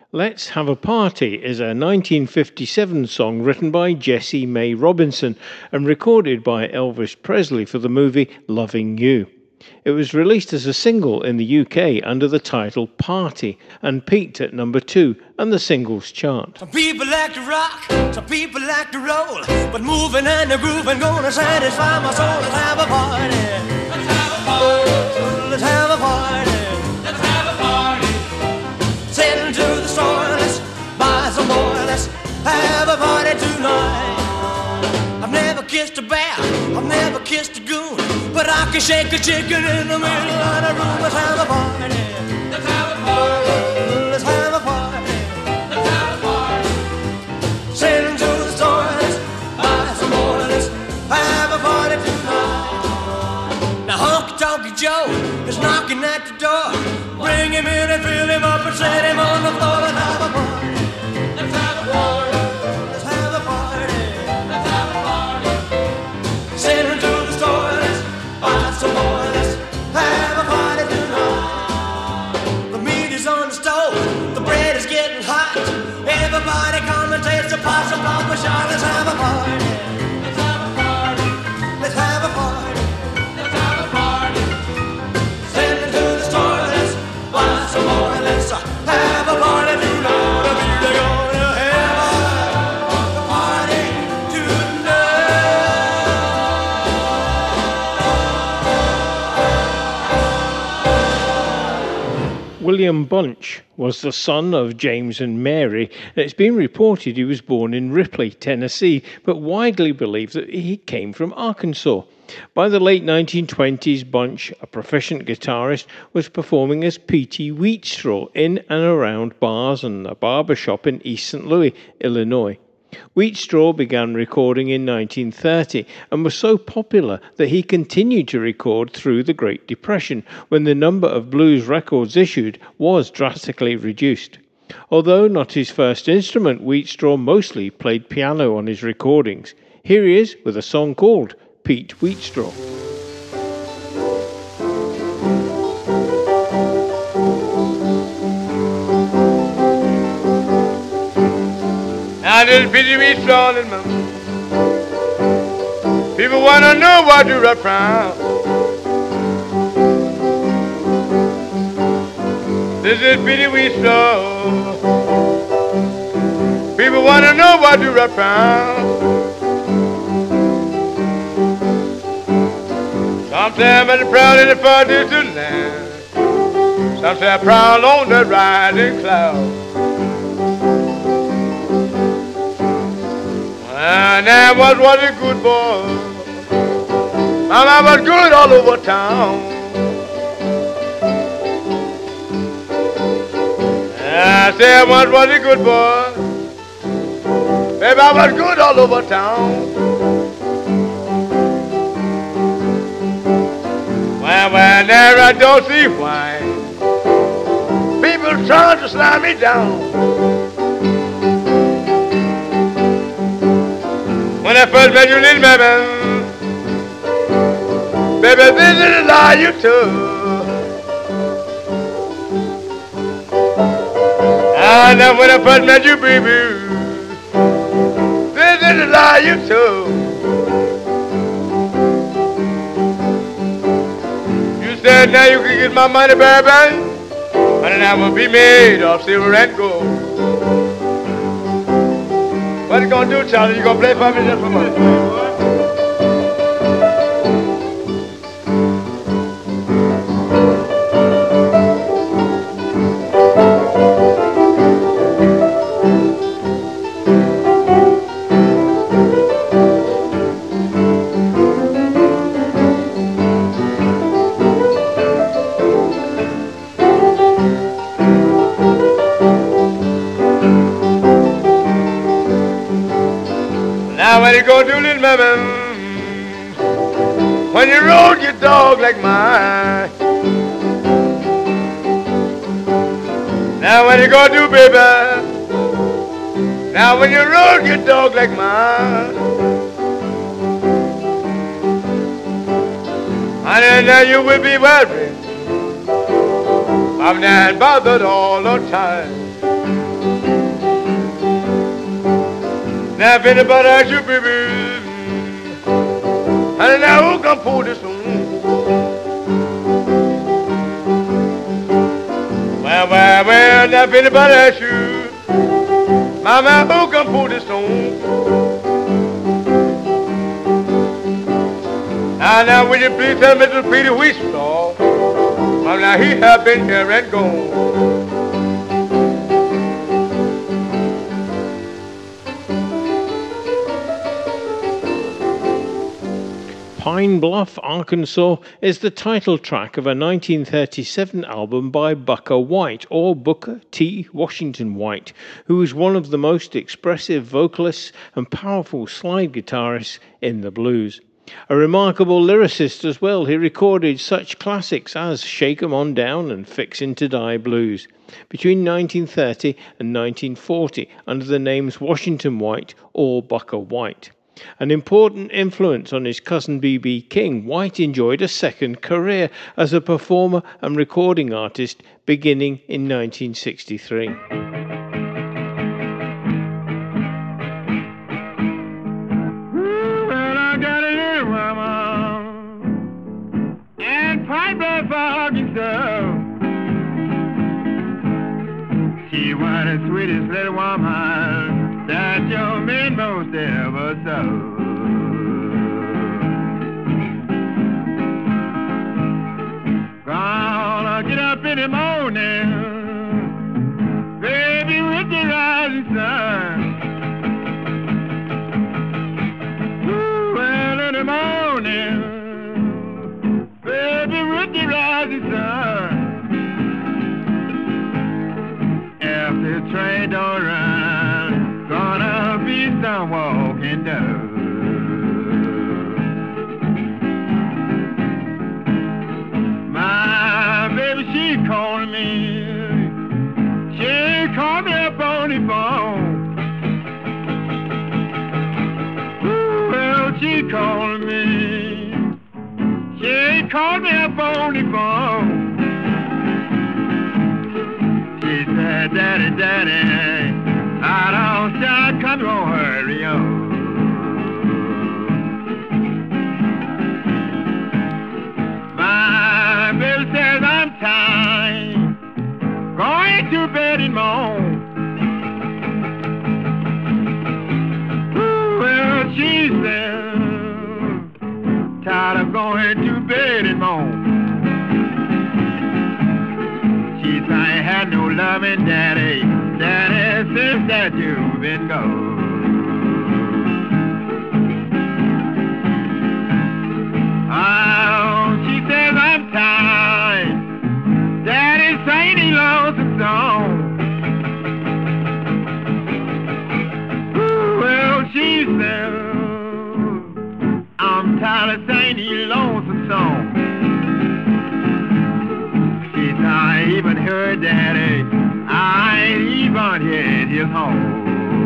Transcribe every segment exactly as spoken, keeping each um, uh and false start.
Let's Have a Party is a nineteen fifty-seven song written by Jessie May Robinson and recorded by Elvis Presley for the movie Loving You. It was released as a single in the U K under the title Party and peaked at number two on the singles chart. Some people like to rock, some people like to roll, but moving and the grooving gonna satisfy my soul. Let's have a party. Let's have a party. Let's have a party. Let's have a party. Send to the store, let's buy some more. Let's have a party tonight. I've never kissed a bear, I've never kissed a goon, but I can shake a chicken in the middle of the room. Let's have a party. Let's have a party. Let's have a party. Let's have a party. Send to the store, let's buy some more. Let's have a party tonight. Now Honky Tonk Joe is knocking at the door. Bring him in and fill him up and set him on the floor. Let's have a party. Let's have a party. Let's have a party. Let's have a party. Send him to the store, let's buy some more. Let's have a party tonight. The meat is on the stove, the bread is getting hot. Everybody come and taste the possum pop a shot. Let's have a party. Let's have a party. Let's have a party. Let's have a party. Send him to the store, let's buy some more. Let's have a party tonight. We're gonna have a party tonight. William Bunch was the son of James and Mary, and it's been reported he was born in Ripley, Tennessee, but widely believed that he came from Arkansas. By the late nineteen twenties, Bunch, a proficient guitarist, was performing as Petey Wheatstraw in and around bars and a barber shop in East Saint Louis, Illinois. Wheatstraw began recording in nineteen thirty and was so popular that he continued to record through the Great Depression, when the number of blues records issued was drastically reduced. Although not his first instrument, Wheatstraw mostly played piano on his recordings. Here he is with a song called Pete Wheatstraw. Now this Pete Wheatstraw in my mood. People wanna know what you rap from. This is Pete Wheatstraw. People wanna know what you rap from. Some say I'm at the proud in the far distant land. Some say I'm proud on the riding cloud. And I was, was a good boy. Mama was good all over town. And I say I was, was a good boy. Baby, I was good all over town. Well, well, there I don't see why people trying to slide me down. When I first met you, little baby, baby, this is a lie you told. And then when I first met you, baby, this is a lie you told. You said now you can get my money, baby, and I will be made of silver and gold. What you gonna do, Charlie? You gonna play for me just for money? Now what you gonna do, little baby, when you rode your dog like mine? Now what you gonna do, baby, now when you rode your dog like mine? Honey, now you will be worried, I'm not bothered all the time. Now if anybody asks you, baby, honey, now who can pull this one? Well, well, well, now if anybody asks you, mama, who can pull this one? Now, now, will you please tell Mister Peter Wheatstraw? Well, now he have been here and gone. Pine Bluff, Arkansas is the title track of a nineteen thirty-seven album by Booker White, or Booker T. Washington White, who was one of the most expressive vocalists and powerful slide guitarists in the blues. A remarkable lyricist as well, he recorded such classics as Shake 'Em On Down and Fixin' to Die Blues between nineteen thirty and nineteen forty under the names Washington White or Booker White. An important influence on his cousin B B King, White enjoyed a second career as a performer and recording artist beginning in nineteen sixty-three. She was the sweetest little woman that your man most ever saw. Gonna get up in the morning, baby, with the rising sun. Ooh, well, in the morning, baby, with the rising sun. If the train don't run, gonna be some walking down. My baby, she called me. She called me up on the phone. Ooh, well, she called me. She called me up on the phone. She said, Daddy, Daddy, I don't start, come on, hurry on. My baby says I'm tired, going to bed and moan. Ooh, well, she said, tired of going to bed and moan. She said, I ain't had no loving, Daddy, Daddy, since that you've been gone. Oh, she says I'm tired, Daddy, sing these lonesome songs. Ooh, well, she said, I'm tired of singing these lonesome songs. I even heard Daddy, I ain't even hit his home.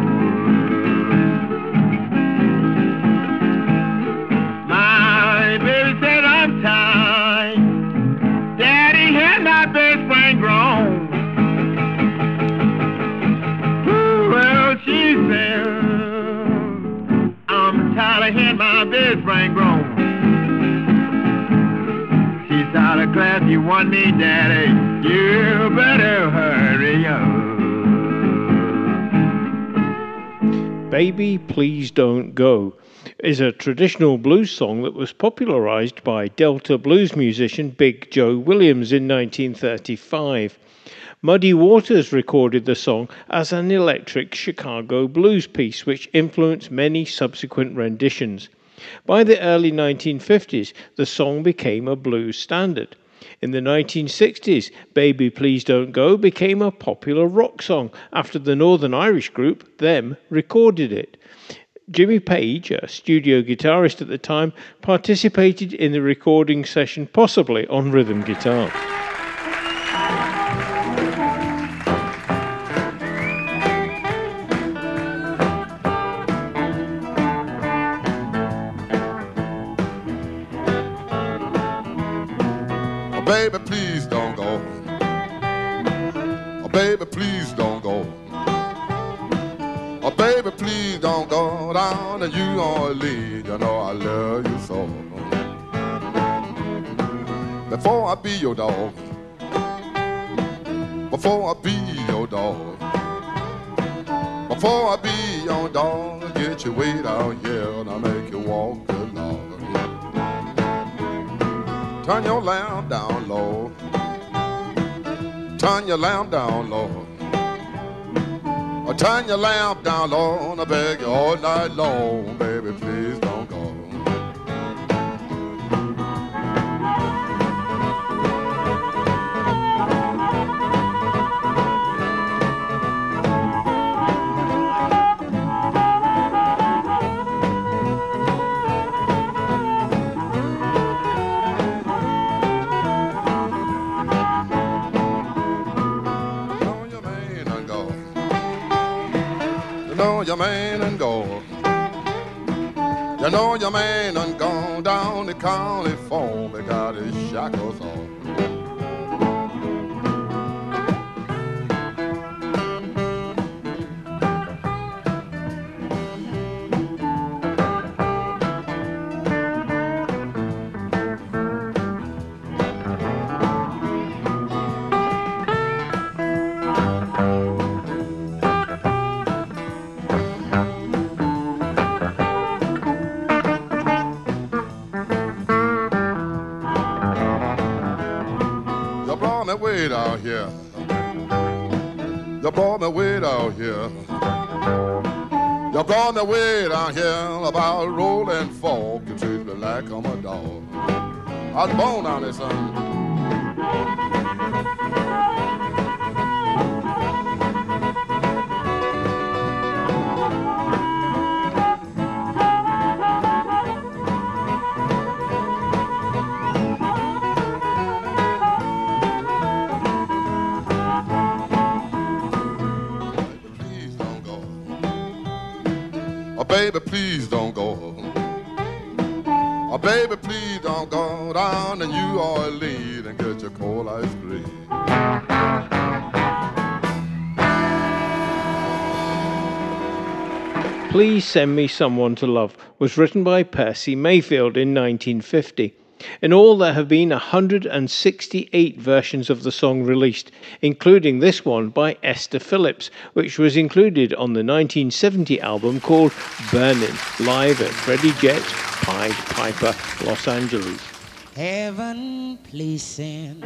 My baby said I'm tired, Daddy had my best friend grown. Ooh, well, she said, I'm tired of hearing my best friend grown. Out of class, you want me, Daddy, you better hurry up. Baby, Please Don't Go is a traditional blues song that was popularized by Delta blues musician Big Joe Williams in nineteen thirty-five. Muddy Waters recorded the song as an electric Chicago blues piece, which influenced many subsequent renditions. By the early nineteen fifties, the song became a blues standard. In the nineteen sixties, Baby Please Don't Go became a popular rock song after the Northern Irish group Them recorded it. Jimmy Page, a studio guitarist at the time, participated in the recording session, possibly on rhythm guitar. Baby, please don't go. Oh, baby, please don't go. Oh, baby, please don't go. go down to New Orleans. You know I love you so. Before I be your dog, before I be your dog, before I be your dog, I get you way down here and I make you walk along. Turn your lamp down low, turn your lamp down low. Or turn your lamp down low, and I beg you all night long, baby, please don't go. You know your man and go. You know your man done gone down the county phone. They got his shackles on. Me way down here. You brought me way down here. You brought me way down here about rolling folk. You treat me like I'm a dog. I was born down there, son. Baby, please don't go. Oh, baby, please don't go down to New Orleans and get your cold ice cream. Please Send Me Someone to Love was written by Percy Mayfield in nineteen fifty. In all, there have been one hundred sixty-eight versions of the song released, including this one by Esther Phillips, which was included on the nineteen seventy album called Burnin', live at Freddie Jett's Pied Piper, Los Angeles. Heaven, please send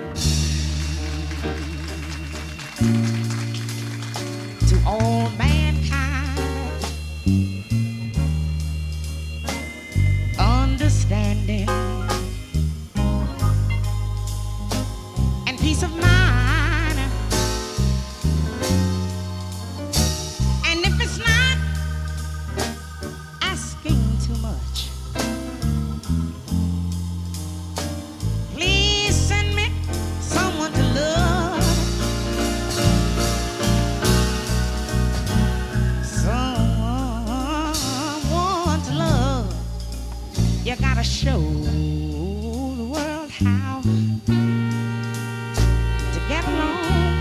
to all mankind understanding, peace of mind. And if it's not asking too much, please send me someone to love, someone to love. You gotta show the world how get along.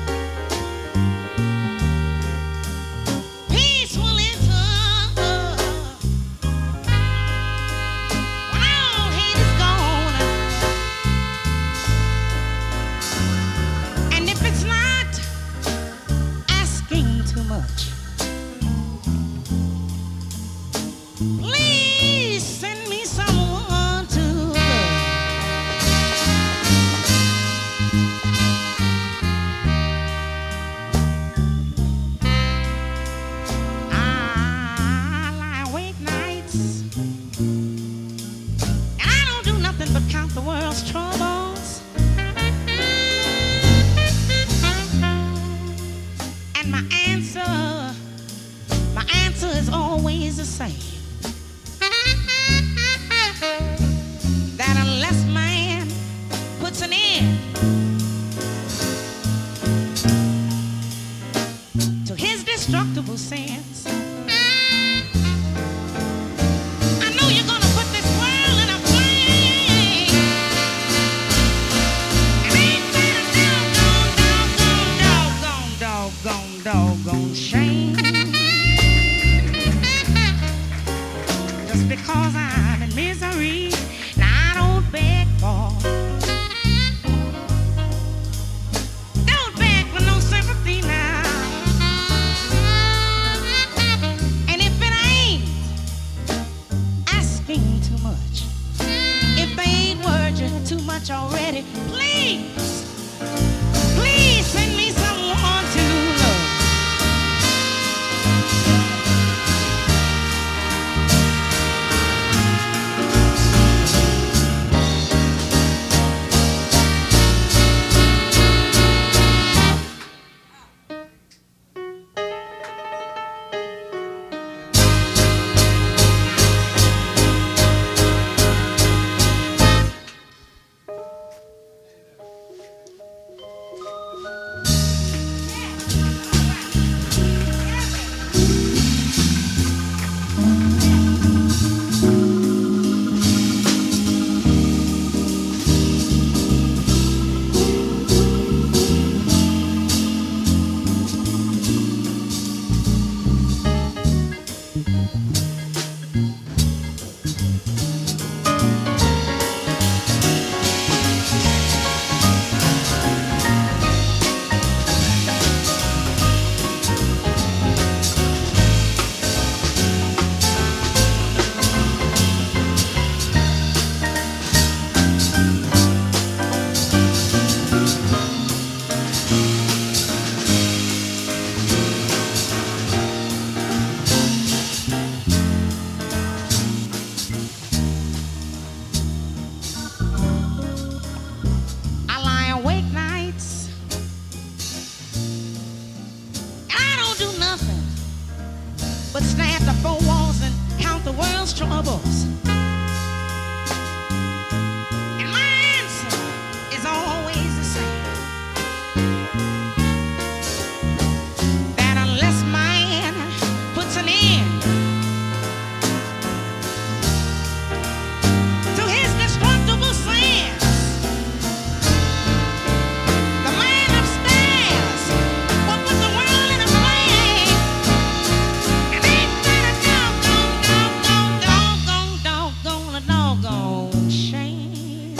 Peaceful is love. When all hate is gone, and if it's not asking too much, please send me someone to love. Count the world's troubles, and my answer, my answer is always the same. That unless man puts an end to his destructible sins, I know you're gonna put this world in a flame. Doggone shame. much already. Please, please send me someone to love. But stand the four walls and count the world's troubles. And my answer is always the same. That unless man puts an end to his destructible sins, the man upstairs will put the world in a flame. And ain't that a doggone, doggone, doggone, doggone, a doggone shame?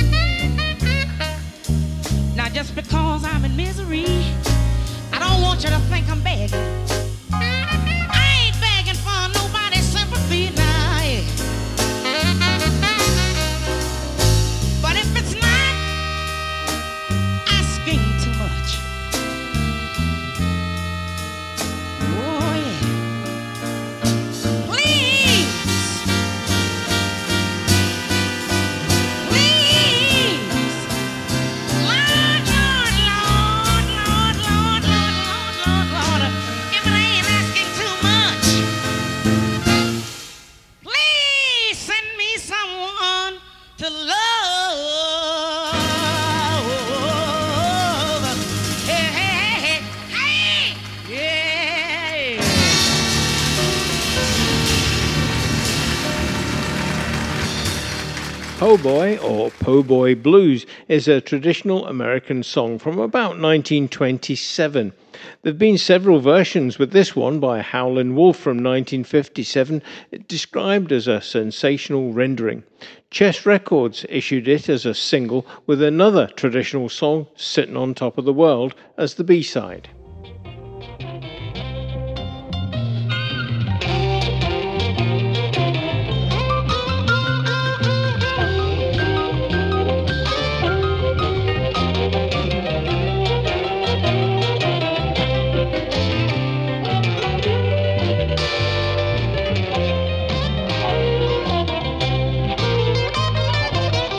Now just because I'm in misery, I don't want you to think I'm begging. I ain't begging for nobody's sympathy now. Yeah. But if it's not asking too much, oh yeah, please, please, Lord, Lord, Lord, Lord, Lord, Lord, Lord, Lord, Lord, if it ain't asking too much, please send me someone to love. Hey, hey, hey, hey, hey, yeah. Po' Boy or Po' Boy Blues is a traditional American song from about nineteen twenty-seven. There have been several versions, with this one by Howlin' Wolf from nineteen fifty-seven described as a sensational rendering. Chess Records issued it as a single with another traditional song, Sittin' on Top of the World, as the B-side.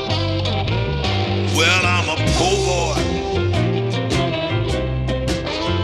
Well, I'm a poor boy.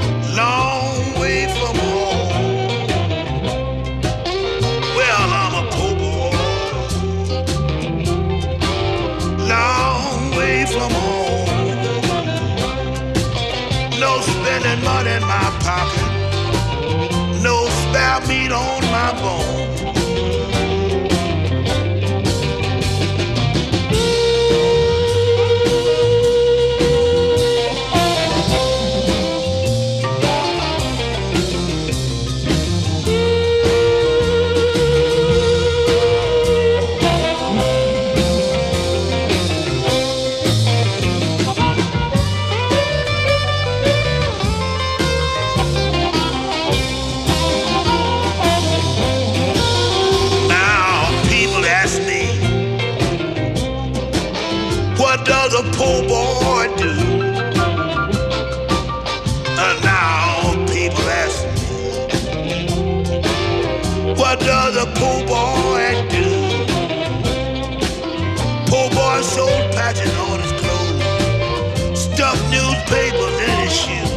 poor boy do? And now people ask me, what does a poor boy do? Poor boy sold patches on his clothes, stuffed newspapers in his shoes.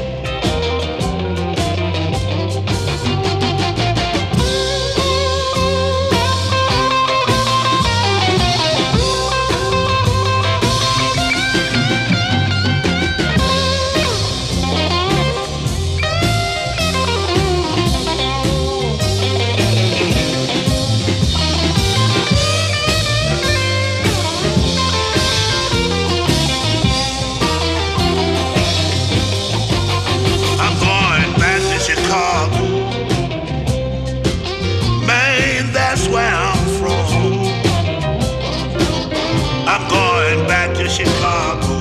Chicago,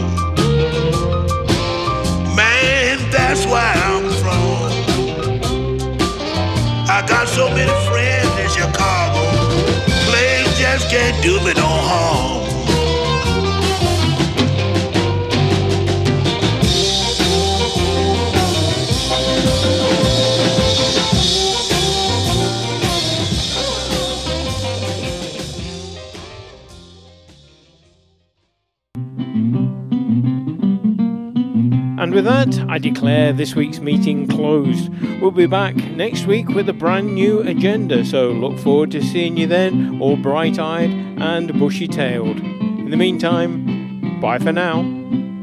man, that's where I'm from. I got so many friends in Chicago, place just can't do me no harm. And with that, I declare this week's meeting closed. We'll be back next week with a brand new agenda, so look forward to seeing you then, all bright-eyed and bushy-tailed. In the meantime, bye for now.